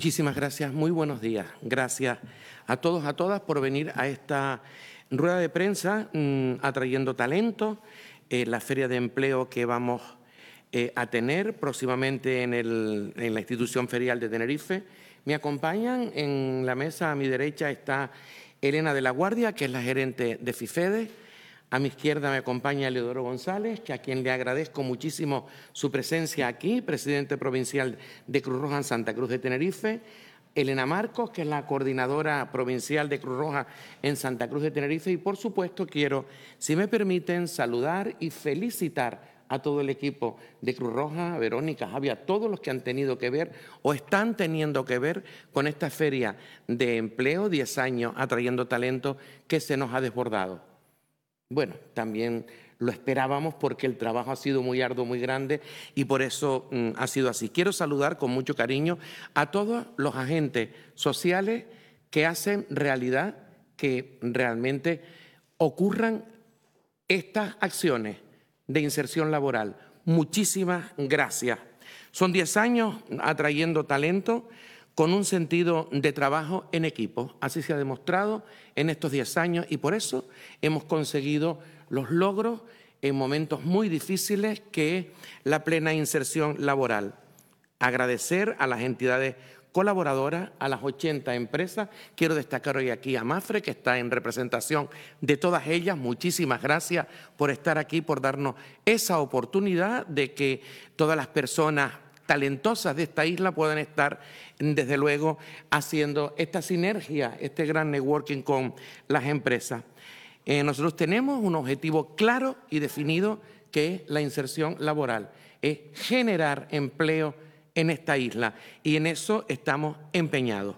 Muchísimas gracias, muy buenos días. Gracias a todos, a todas por venir a esta rueda de prensa atrayendo talento, la feria de empleo que vamos a tener próximamente en la institución ferial de Tenerife. Me acompañan en la mesa, a mi derecha está Elena de la Guardia, que es la gerente de FIFEDE. A mi izquierda me acompaña Eleodoro González, que a quien le agradezco muchísimo su presencia aquí, presidente provincial de Cruz Roja en Santa Cruz de Tenerife. Elena Marcos, que es la coordinadora provincial de Cruz Roja en Santa Cruz de Tenerife. Y, por supuesto, quiero, si me permiten, saludar y felicitar a todo el equipo de Cruz Roja, a Verónica, Javi, a todos los que han tenido que ver o están teniendo que ver con esta feria de empleo, 10 años atrayendo talento, que se nos ha desbordado. Bueno, también lo esperábamos porque el trabajo ha sido muy arduo, muy grande y por eso ha sido así. Quiero saludar con mucho cariño a todos los agentes sociales que hacen realidad que realmente ocurran estas acciones de inserción laboral. Muchísimas gracias. Son 10 años atrayendo talento con un sentido de trabajo en equipo. Así se ha demostrado en estos 10 años y por eso hemos conseguido los logros en momentos muy difíciles que es la plena inserción laboral. Agradecer a las entidades colaboradoras, a las 80 empresas. Quiero destacar hoy aquí a Mafre, que está en representación de todas ellas. Muchísimas gracias por estar aquí, por darnos esa oportunidad de que todas las personas talentosas de esta isla puedan estar, desde luego, haciendo esta sinergia, este gran networking con las empresas. Nosotros tenemos un objetivo claro y definido que es la inserción laboral, es generar empleo en esta isla y en eso estamos empeñados.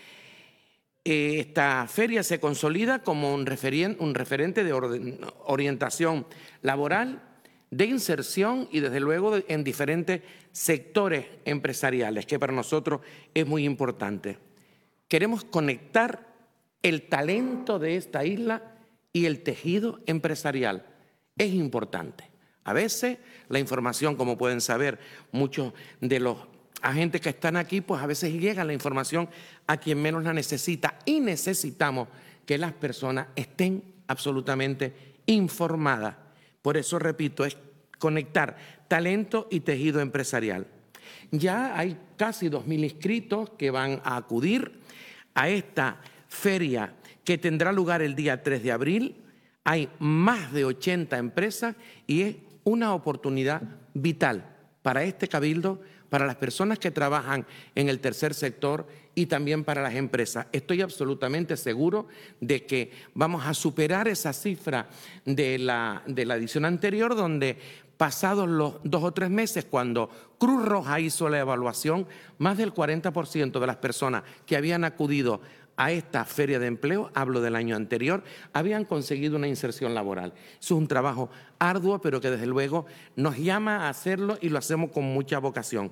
Esta feria se consolida como un referente de orientación laboral, de inserción y, desde luego, en diferentes sectores empresariales, que para nosotros es muy importante. Queremos conectar el talento de esta isla y el tejido empresarial. Es importante. A veces la información, como pueden saber muchos de los agentes que están aquí, pues a veces llega la información a quien menos la necesita y necesitamos que las personas estén absolutamente informadas. Por eso, repito, es conectar talento y tejido empresarial. Ya hay casi 2.000 inscritos que van a acudir a esta feria que tendrá lugar el día 3 de abril. Hay más de 80 empresas y es una oportunidad vital para este cabildo, para las personas que trabajan en el tercer sector y también para las empresas. Estoy absolutamente seguro de que vamos a superar esa cifra de la edición anterior, donde pasados los 2 o 3 meses, cuando Cruz Roja hizo la evaluación, más del 40% de las personas que habían acudido a esta feria de empleo, hablo del año anterior, habían conseguido una inserción laboral. Eso es un trabajo arduo, pero que desde luego nos llama a hacerlo y lo hacemos con mucha vocación.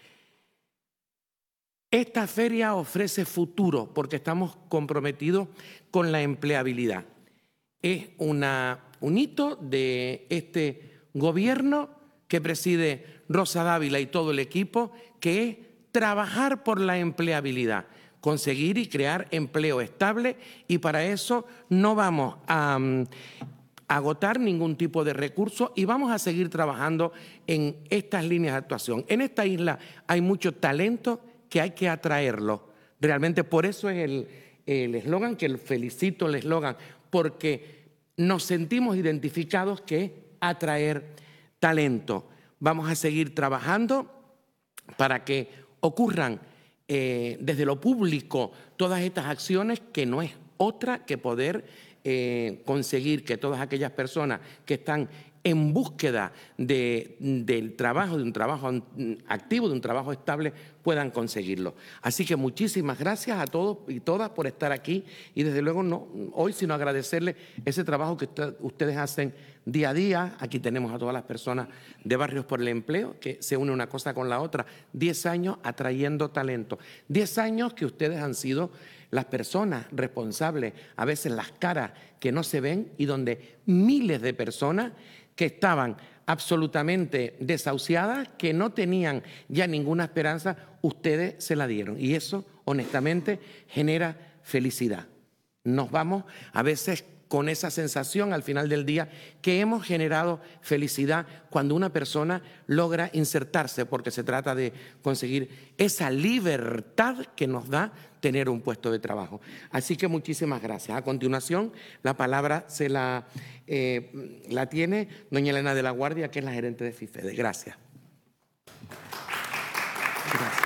Esta feria ofrece futuro porque estamos comprometidos con la empleabilidad. Es un hito de este gobierno que preside Rosa Dávila y todo el equipo, que es trabajar por la empleabilidad, conseguir y crear empleo estable, y para eso no vamos a agotar ningún tipo de recurso y vamos a seguir trabajando en estas líneas de actuación. En esta isla hay mucho talento que hay que atraerlo. Realmente por eso es el eslogan, que felicito el eslogan, porque nos sentimos identificados que es atraer talento. Vamos a seguir trabajando para que ocurran desde lo público todas estas acciones, que no es otra que poder conseguir que todas aquellas personas que están en búsqueda del trabajo, de un trabajo activo, de un trabajo estable, puedan conseguirlo. Así que muchísimas gracias a todos y todas por estar aquí y desde luego no hoy, sino agradecerles ese trabajo que ustedes hacen día a día. Aquí tenemos a todas las personas de Barrios por el Empleo, que se une una cosa con la otra. 10 años atrayendo talento. 10 años que ustedes han sido las personas responsables, a veces las caras que no se ven, y donde miles de personas que estaban absolutamente desahuciadas, que no tenían ya ninguna esperanza, ustedes se la dieron. Y eso, honestamente, genera felicidad. Nos vamos a veces con esa sensación al final del día que hemos generado felicidad cuando una persona logra insertarse, porque se trata de conseguir esa libertad que nos da tener un puesto de trabajo. Así que muchísimas gracias. A continuación, la palabra la tiene doña Elena de la Guardia, que es la gerente de FIFEDE. Gracias. Gracias.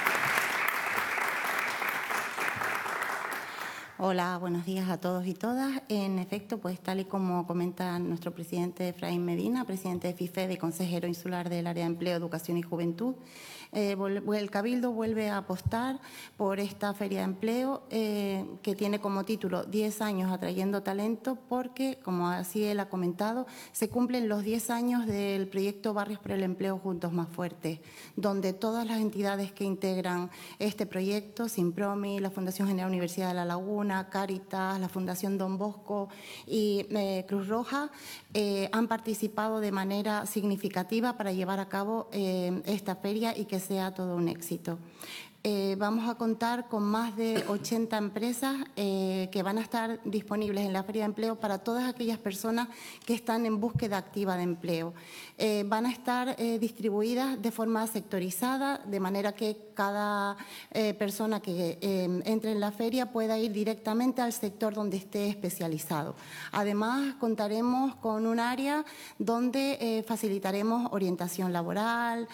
Hola, buenos días a todos y todas. En efecto, pues tal y como comenta nuestro presidente Efraín Medina, presidente de FIFEDE y consejero insular del área de Empleo, Educación y Juventud, el Cabildo vuelve a apostar por esta Feria de Empleo que tiene como título 10 años atrayendo talento, porque, como así él ha comentado, se cumplen los 10 años del proyecto Barrios por el Empleo Juntos Más Fuertes, donde todas las entidades que integran este proyecto, Simpromi, la Fundación General Universidad de La Laguna, Cáritas, la Fundación Don Bosco y Cruz Roja, han participado de manera significativa para llevar a cabo esta feria y que sea todo un éxito. Vamos a contar con más de 80 empresas que van a estar disponibles en la Feria de Empleo para todas aquellas personas que están en búsqueda activa de empleo. Van a estar distribuidas de forma sectorizada, de manera que cada persona que entre en la feria pueda ir directamente al sector donde esté especializado. Además, contaremos con un área donde facilitaremos orientación laboral,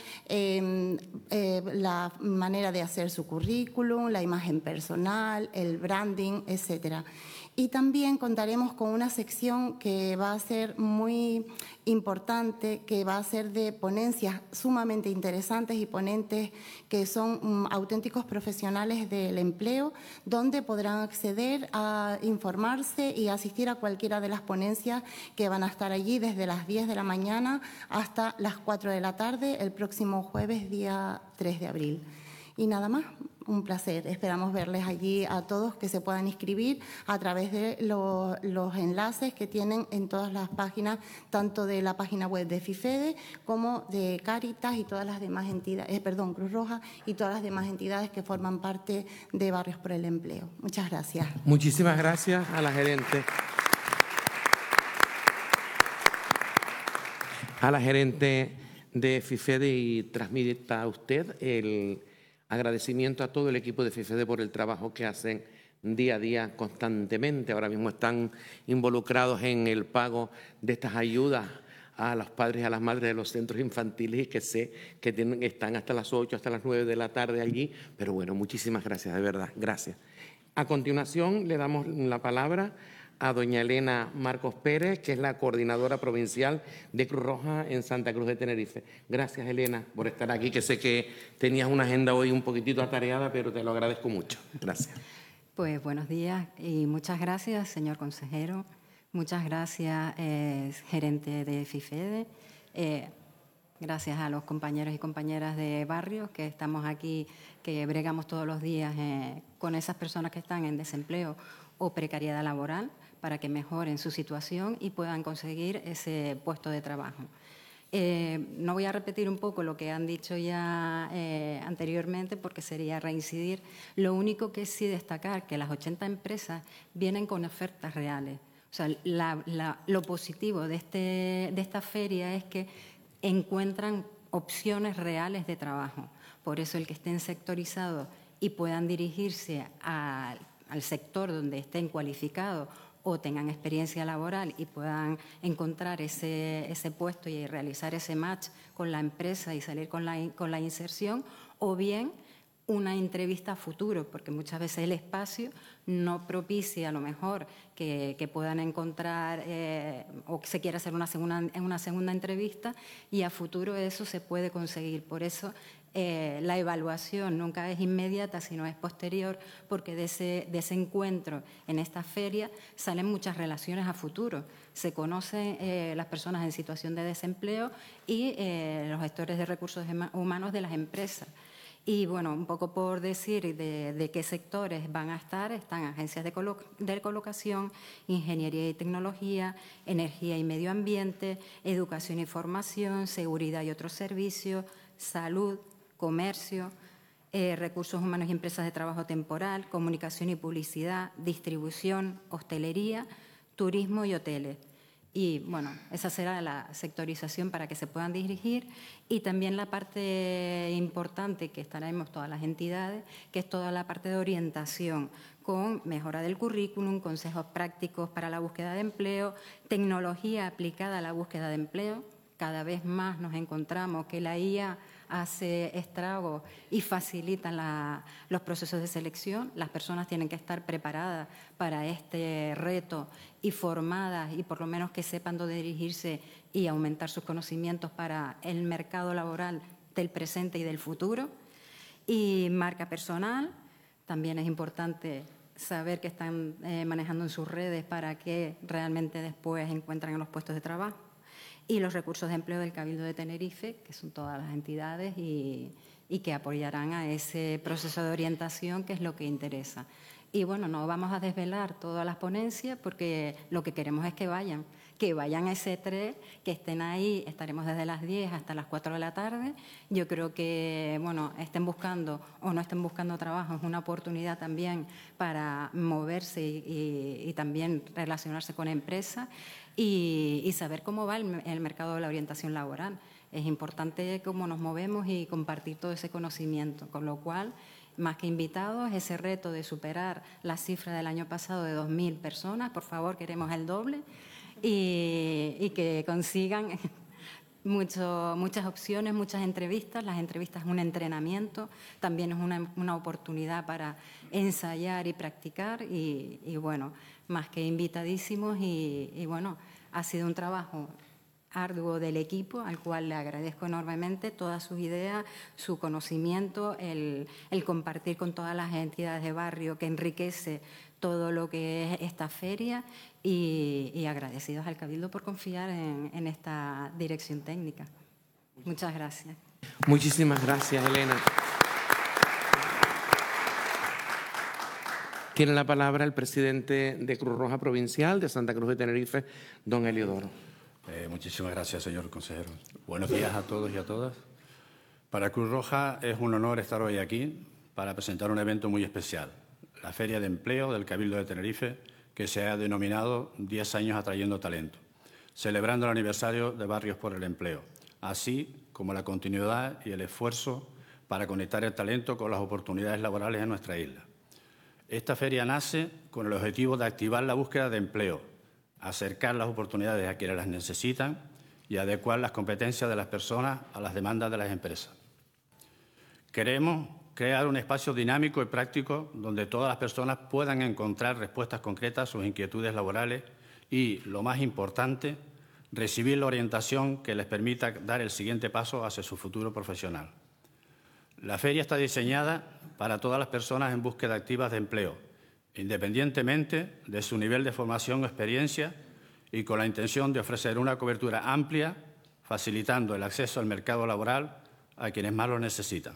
la manera de hacer su currículum, la imagen personal, el branding, etcétera. Y también contaremos con una sección que va a ser muy importante, que va a ser de ponencias sumamente interesantes y ponentes que son auténticos profesionales del empleo, donde podrán acceder a informarse y asistir a cualquiera de las ponencias que van a estar allí desde las 10 de la mañana hasta las 4 de la tarde, el próximo jueves, día 3 de abril. Y nada más, un placer. Esperamos verles allí a todos, que se puedan inscribir a través de los enlaces que tienen en todas las páginas, tanto de la página web de FIFEDE como de Cáritas y todas las demás entidades, Cruz Roja y todas las demás entidades que forman parte de Barrios por el Empleo. Muchas gracias. Muchísimas gracias a la gerente. A la gerente de FIFEDE, y transmita a usted el agradecimiento a todo el equipo de FIFEDE por el trabajo que hacen día a día constantemente. Ahora mismo están involucrados en el pago de estas ayudas a los padres y a las madres de los centros infantiles, y que sé que están hasta las 8, hasta las 9 de la tarde allí. Pero bueno, muchísimas gracias, de verdad, gracias. A continuación le damos la palabra a doña Elena Marcos Pérez, que es la coordinadora provincial de Cruz Roja en Santa Cruz de Tenerife. Gracias, Elena, por estar aquí, que sé que tenías una agenda hoy un poquitito atareada, pero te lo agradezco mucho. Gracias. Pues buenos días y muchas gracias, señor consejero. Muchas gracias, gerente de FIFEDE. Gracias a los compañeros y compañeras de barrios que estamos aquí, que bregamos todos los días con esas personas que están en desempleo o precariedad laboral, para que mejoren su situación y puedan conseguir ese puesto de trabajo. No voy a repetir un poco lo que han dicho ya anteriormente, porque sería reincidir. Lo único que sí destacar que las 80 empresas vienen con ofertas reales. O sea, lo positivo de esta feria es que encuentran opciones reales de trabajo. Por eso el que estén sectorizados y puedan dirigirse al sector donde estén cualificados o tengan experiencia laboral y puedan encontrar ese puesto y realizar ese match con la empresa y salir con la inserción, o bien una entrevista a futuro, porque muchas veces el espacio no propicia a lo mejor que puedan encontrar o que se quiera hacer una segunda entrevista, y a futuro eso se puede conseguir. Por eso la evaluación nunca es inmediata, sino es posterior, porque de ese encuentro en esta feria salen muchas relaciones a futuro. Se conocen las personas en situación de desempleo y los gestores de recursos humanos de las empresas. Y bueno, un poco por decir de qué sectores van a estar, están agencias de colocación, ingeniería y tecnología, energía y medio ambiente, educación y formación, seguridad y otros servicios, salud, comercio, recursos humanos y empresas de trabajo temporal, comunicación y publicidad, distribución, hostelería, turismo y hoteles. Y, bueno, esa será la sectorización para que se puedan dirigir. Y también la parte importante que estaremos todas las entidades, que es toda la parte de orientación, con mejora del currículum, consejos prácticos para la búsqueda de empleo, tecnología aplicada a la búsqueda de empleo. Cada vez más nos encontramos que la IA hace estragos y facilita los procesos de selección. Las personas tienen que estar preparadas para este reto y formadas, y por lo menos que sepan dónde dirigirse y aumentar sus conocimientos para el mercado laboral del presente y del futuro. Y marca personal, también es importante saber que están manejando en sus redes para que realmente después encuentren en los puestos de trabajo. Y los recursos de empleo del Cabildo de Tenerife, que son todas las entidades y que apoyarán a ese proceso de orientación, que es lo que interesa. Y bueno, no vamos a desvelar todas las ponencias porque lo que queremos es que vayan a ese 3, que estén ahí. Estaremos desde las 10 hasta las 4 de la tarde. Yo creo que, bueno, estén buscando o no estén buscando trabajo, es una oportunidad también para moverse y también relacionarse con empresas y saber cómo va el mercado de la orientación laboral. Es importante cómo nos movemos y compartir todo ese conocimiento, con lo cual, más que invitados, ese reto de superar la cifra del año pasado de 2.000 personas, por favor, queremos el doble, y que consigan muchas opciones, muchas entrevistas. Las entrevistas es un entrenamiento, también es una oportunidad para ensayar y practicar y bueno, más que invitadísimos y bueno, ha sido un trabajo arduo del equipo, al cual le agradezco enormemente todas sus ideas, su conocimiento, el compartir con todas las entidades de barrio, que enriquece todo lo que es esta feria, y agradecidos al Cabildo por confiar en esta dirección técnica. Muchas gracias. Muchísimas gracias, Elena. Tiene la palabra el presidente de Cruz Roja Provincial de Santa Cruz de Tenerife, don Heliodoro. Muchísimas gracias, señor consejero. Buenos días a todos y a todas. Para Cruz Roja es un honor estar hoy aquí para presentar un evento muy especial, la Feria de Empleo del Cabildo de Tenerife, que se ha denominado 10 años atrayendo talento, celebrando el aniversario de Barrios por el Empleo, así como la continuidad y el esfuerzo para conectar el talento con las oportunidades laborales en nuestra isla. Esta feria nace con el objetivo de activar la búsqueda de empleo, acercar las oportunidades a quienes las necesitan y adecuar las competencias de las personas a las demandas de las empresas. Queremos crear un espacio dinámico y práctico donde todas las personas puedan encontrar respuestas concretas a sus inquietudes laborales y, lo más importante, recibir la orientación que les permita dar el siguiente paso hacia su futuro profesional. La feria está diseñada para todas las personas en búsqueda activa de empleo, independientemente de su nivel de formación o experiencia, y con la intención de ofrecer una cobertura amplia, facilitando el acceso al mercado laboral a quienes más lo necesitan.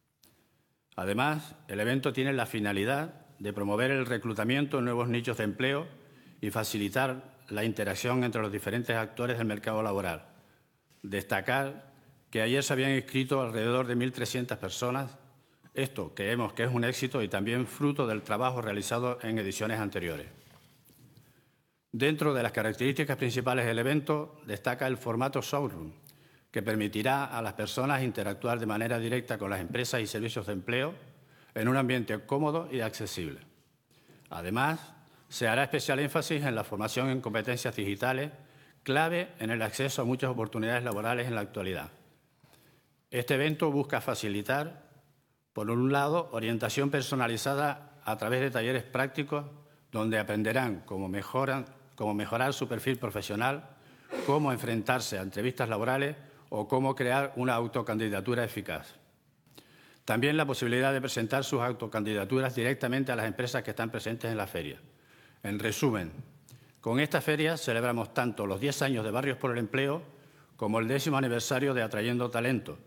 Además, el evento tiene la finalidad de promover el reclutamiento en nuevos nichos de empleo y facilitar la interacción entre los diferentes actores del mercado laboral. Destacar que ayer se habían inscrito alrededor de 1.300 personas. Esto creemos que es un éxito y también fruto del trabajo realizado en ediciones anteriores. Dentro de las características principales del evento destaca el formato showroom, que permitirá a las personas interactuar de manera directa con las empresas y servicios de empleo en un ambiente cómodo y accesible. Además, se hará especial énfasis en la formación en competencias digitales, clave en el acceso a muchas oportunidades laborales en la actualidad. Este evento busca facilitar, por un lado, orientación personalizada a través de talleres prácticos donde aprenderán cómo mejorar su perfil profesional, cómo enfrentarse a entrevistas laborales o cómo crear una autocandidatura eficaz. También la posibilidad de presentar sus autocandidaturas directamente a las empresas que están presentes en la feria. En resumen, con esta feria celebramos tanto los 10 años de Barrios por el Empleo como el 10º aniversario de Atrayendo Talento,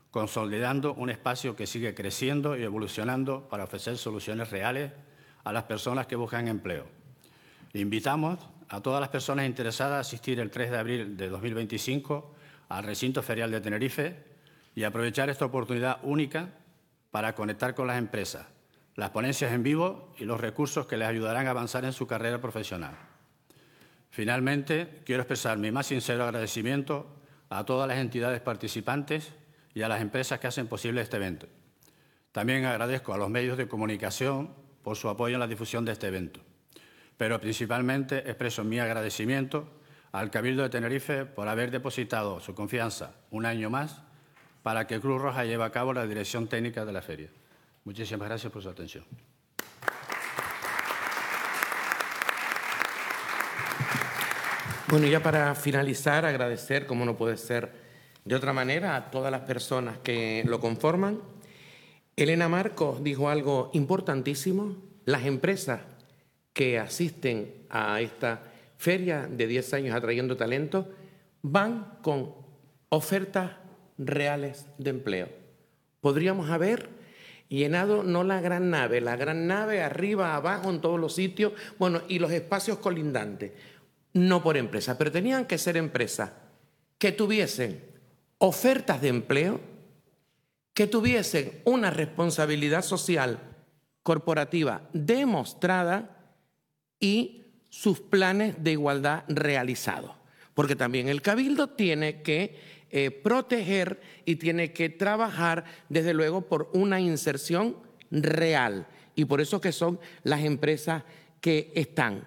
consolidando un espacio que sigue creciendo y evolucionando para ofrecer soluciones reales a las personas que buscan empleo. Invitamos a todas las personas interesadas a asistir el 3 de abril de 2025 al recinto ferial de Tenerife y aprovechar esta oportunidad única para conectar con las empresas, las ponencias en vivo y los recursos que les ayudarán a avanzar en su carrera profesional. Finalmente, quiero expresar mi más sincero agradecimiento a todas las entidades participantes y a las empresas que hacen posible este evento. También agradezco a los medios de comunicación por su apoyo en la difusión de este evento. Pero principalmente expreso mi agradecimiento al Cabildo de Tenerife por haber depositado su confianza un año más para que Cruz Roja lleve a cabo la dirección técnica de la feria. Muchísimas gracias por su atención. Bueno, y ya para finalizar, agradecer, como no puede ser de otra manera, a todas las personas que lo conforman. Elena Marcos dijo algo importantísimo: las empresas que asisten a esta feria de 10 años atrayendo talento van con ofertas reales de empleo. Podríamos haber llenado no la gran nave arriba, abajo, en todos los sitios, bueno, y los espacios colindantes, no por empresas, pero tenían que ser empresas que tuviesen ofertas de empleo, que tuviesen una responsabilidad social corporativa demostrada y sus planes de igualdad realizados. Porque también el Cabildo tiene que proteger y tiene que trabajar, desde luego, por una inserción real. Y por eso que son las empresas que están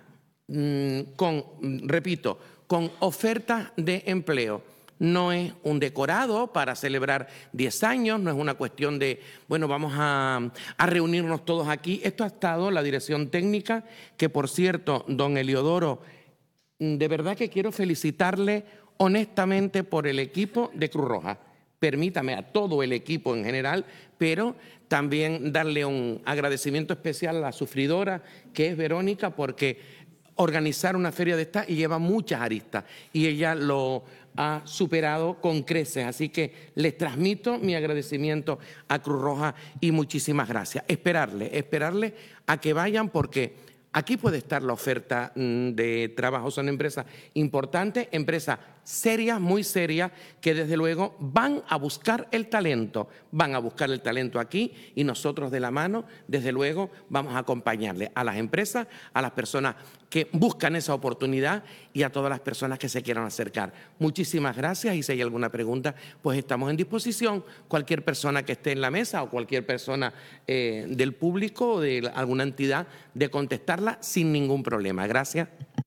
repito, con ofertas de empleo. No es un decorado para celebrar 10 años, no es una cuestión de, bueno, vamos a reunirnos todos aquí. Esto ha estado la dirección técnica, que por cierto, don Eliodoro, de verdad que quiero felicitarle honestamente por el equipo de Cruz Roja. Permítame, a todo el equipo en general, pero también darle un agradecimiento especial a la sufridora, que es Verónica, porque organizar una feria de esta lleva muchas aristas y ella lo ha superado con creces. Así que les transmito mi agradecimiento a Cruz Roja y muchísimas gracias. Esperarle a que vayan, porque aquí puede estar la oferta de trabajo. Son empresas importantes, empresas serias, muy serias, que desde luego van a buscar el talento. Van a buscar el talento aquí y nosotros de la mano, desde luego, vamos a acompañarle a las empresas, a las personas que buscan esa oportunidad y a todas las personas que se quieran acercar. Muchísimas gracias, y si hay alguna pregunta, pues estamos en disposición. Cualquier persona que esté en la mesa o cualquier persona del público o de alguna entidad, de contestarla sin ningún problema. Gracias.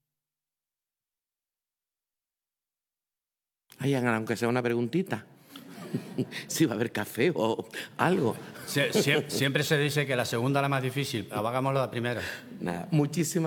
Aunque sea una preguntita. Si va a haber café o algo. Siempre se dice que la segunda es la más difícil. Hagámoslo la primera. Nada, muchísimas.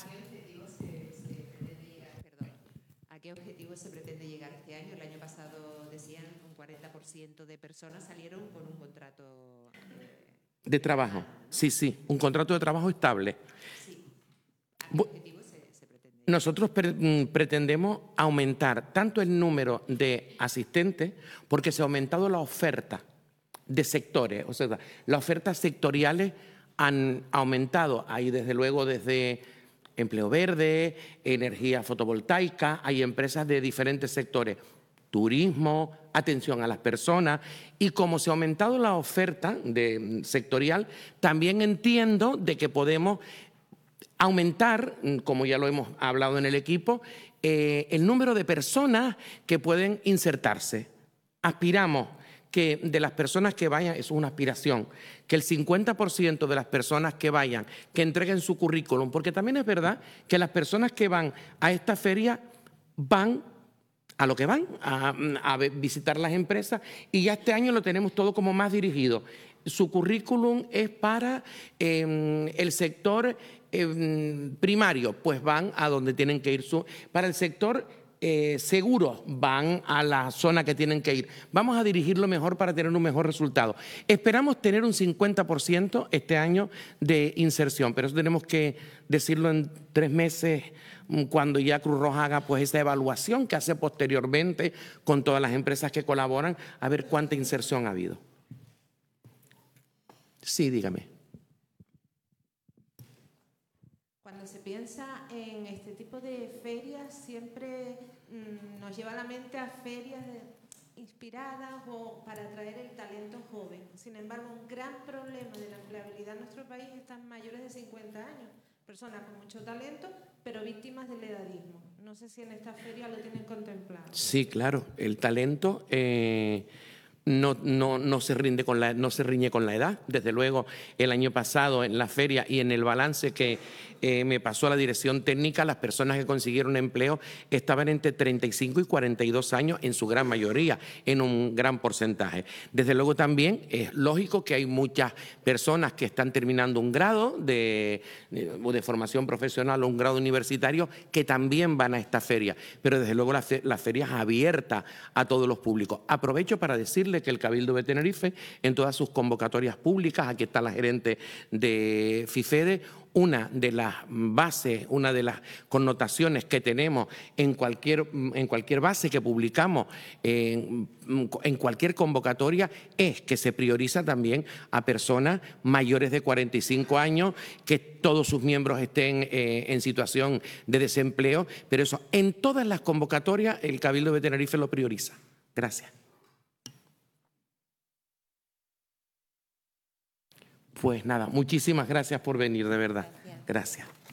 ¿A qué objetivo se pretende llegar este año? El año pasado decían un 40% de personas salieron con un contrato de trabajo. Sí, un contrato de trabajo estable. Sí. ¿A qué objetivo se pretende? Nosotros pretendemos aumentar tanto el número de asistentes, porque se ha aumentado la oferta de sectores, o sea, las ofertas sectoriales han aumentado. Hay desde luego desde empleo verde, energía fotovoltaica, hay empresas de diferentes sectores, turismo, atención a las personas, y como se ha aumentado la oferta sectorial, también entiendo de que podemos aumentar, como ya lo hemos hablado en el equipo, el número de personas que pueden insertarse. Aspiramos que de las personas que vayan, es una aspiración, que el 50% de las personas que vayan, que entreguen su currículum, porque también es verdad que las personas que van a esta feria van a lo que van, a visitar las empresas, y ya este año lo tenemos todo como más dirigido. Su currículum es para el sector primario, pues van a donde tienen que ir. Para el sector seguros van a la zona que tienen que ir. Vamos a dirigirlo mejor para tener un mejor resultado. Esperamos tener un 50% este año de inserción, pero eso tenemos que decirlo en 3 meses, cuando ya Cruz Roja haga pues esa evaluación que hace posteriormente con todas las empresas que colaboran, a ver cuánta inserción ha habido. Sí, dígame. Cuando se piensa en este tipo de ferias, siempre nos lleva a la mente a ferias inspiradas o para atraer el talento joven. Sin embargo, un gran problema de la empleabilidad en nuestro país están mayores de 50 años, personas con mucho talento, pero víctimas del edadismo. No sé si en esta feria lo tienen contemplado. Sí, claro, el talento no se riñe con la edad. Desde luego, el año pasado en la feria y en el balance que me pasó a la dirección técnica, las personas que consiguieron empleo estaban entre 35 y 42 años en su gran mayoría, en un gran porcentaje. Desde luego también es lógico que hay muchas personas que están terminando un grado de formación profesional o un grado universitario que también van a esta feria, pero desde luego la feria es abierta a todos los públicos. Aprovecho para decirle que el Cabildo de Tenerife, en todas sus convocatorias públicas, aquí está la gerente de FIFEDE, una de las bases, una de las connotaciones que tenemos en cualquier base que publicamos, en cualquier convocatoria, es que se prioriza también a personas mayores de 45 años, que todos sus miembros estén en situación de desempleo, pero eso en todas las convocatorias el Cabildo de Tenerife lo prioriza. Gracias. Pues nada, muchísimas gracias por venir, de verdad. Gracias.